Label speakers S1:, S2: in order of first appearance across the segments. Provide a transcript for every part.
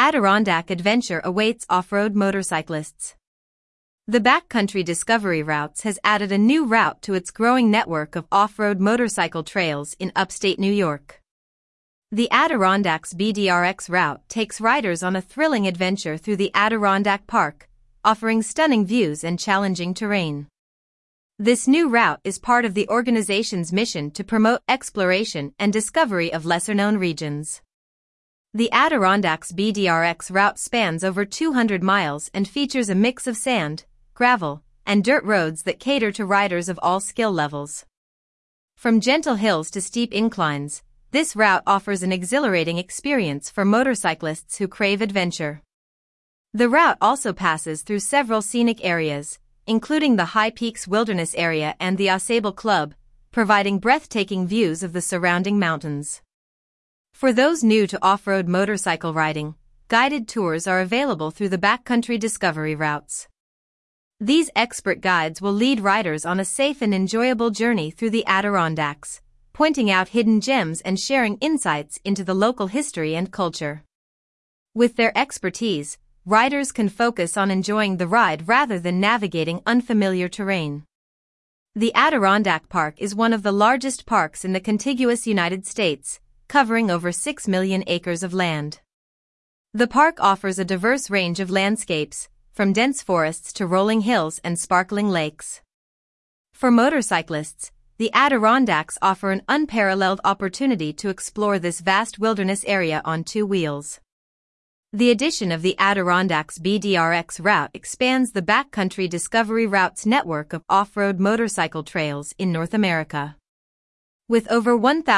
S1: Adirondack adventure awaits off-road motorcyclists. The Backcountry Discovery Routes has added a new route to its growing network of off-road motorcycle trails in upstate New York. The Adirondacks BDRX route takes riders on a thrilling adventure through the Adirondack Park, offering stunning views and challenging terrain. This new route is part of the organization's mission to promote exploration and discovery of lesser-known regions. The Adirondacks BDRX route spans over 200 miles and features a mix of sand, gravel, and dirt roads that cater to riders of all skill levels. From gentle hills to steep inclines, this route offers an exhilarating experience for motorcyclists who crave adventure. The route also passes through several scenic areas, including the High Peaks Wilderness Area and the AuSable Club, providing breathtaking views of the surrounding mountains. For those new to off-road motorcycle riding, guided tours are available through the Backcountry Discovery Routes. These expert guides will lead riders on a safe and enjoyable journey through the Adirondacks, pointing out hidden gems and sharing insights into the local history and culture. With their expertise, riders can focus on enjoying the ride rather than navigating unfamiliar terrain. The Adirondack Park is one of the largest parks in the contiguous United States, covering over 6 million acres of land. The park offers a diverse range of landscapes, from dense forests to rolling hills and sparkling lakes. For motorcyclists, the Adirondacks offer an unparalleled opportunity to explore this vast wilderness area on two wheels. The addition of the Adirondacks BDRX route expands the Backcountry Discovery Routes network of off-road motorcycle trails in North America. With over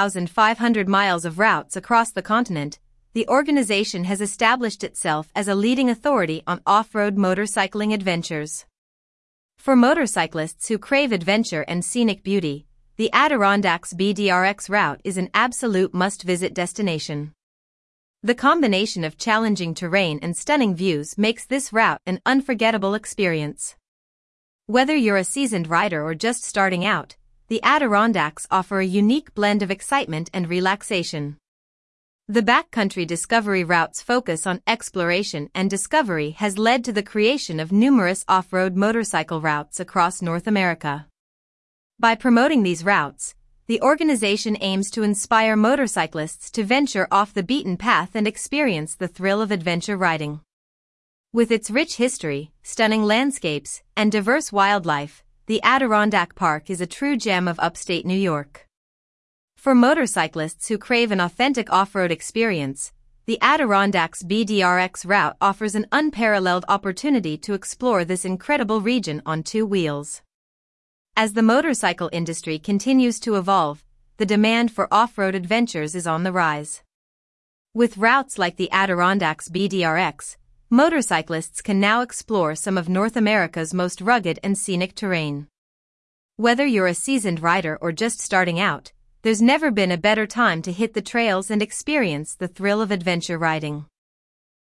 S1: 1,500 miles of routes across the continent, the organization has established itself as a leading authority on off-road motorcycling adventures. For motorcyclists who crave adventure and scenic beauty, the Adirondacks BDRX route is an absolute must-visit destination. The combination of challenging terrain and stunning views makes this route an unforgettable experience. Whether you're a seasoned rider or just starting out, the Adirondacks offer a unique blend of excitement and relaxation. The Backcountry Discovery Routes' focus on exploration and discovery has led to the creation of numerous off-road motorcycle routes across North America. By promoting these routes, the organization aims to inspire motorcyclists to venture off the beaten path and experience the thrill of adventure riding. With its rich history, stunning landscapes, and diverse wildlife, the Adirondack Park is a true gem of upstate New York. For motorcyclists who crave an authentic off-road experience, the Adirondacks BDRX route offers an unparalleled opportunity to explore this incredible region on two wheels. As the motorcycle industry continues to evolve, the demand for off-road adventures is on the rise. With routes like the Adirondacks BDRX, motorcyclists can now explore some of North America's most rugged and scenic terrain. Whether you're a seasoned rider or just starting out, there's never been a better time to hit the trails and experience the thrill of adventure riding.